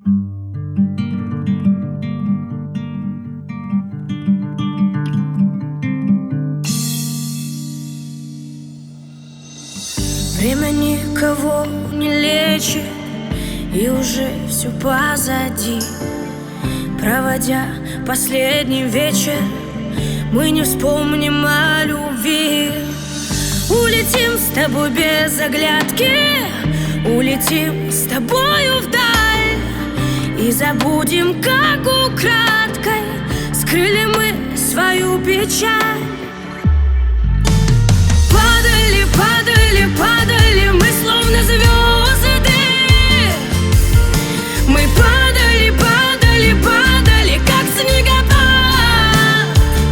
Время никого не лечит, и уже все позади. Проводя последний вечер, мы не вспомним о любви. Улетим с тобой без оглядки, улетим с тобою вдаль, и забудем, как украдкой скрыли мы свою печаль. Падали, падали, падали мы, словно звезды. Мы падали, падали, падали, как снегопад.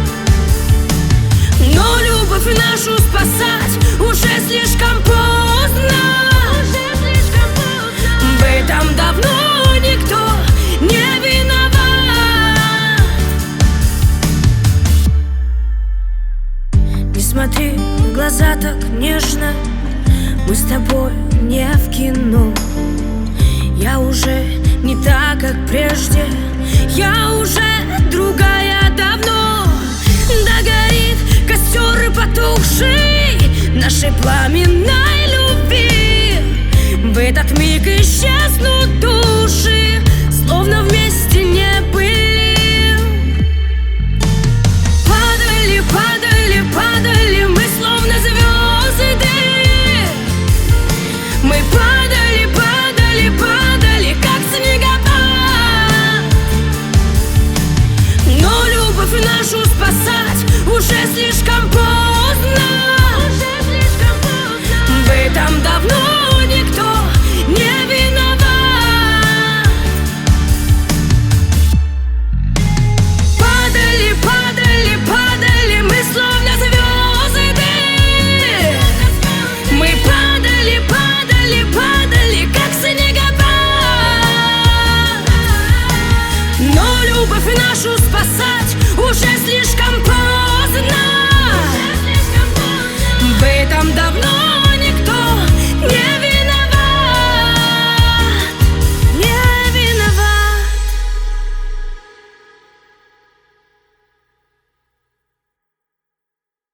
Но любовь нашу спасать уже слишком поздно. В этом давно никто не виноват. Не смотри в глаза так нежно, мы с тобой не в кино. Я уже не так, как прежде, я уже другая давно. Да горит костер и потухший нашей пламенной любви, в этот миг исчезнут души.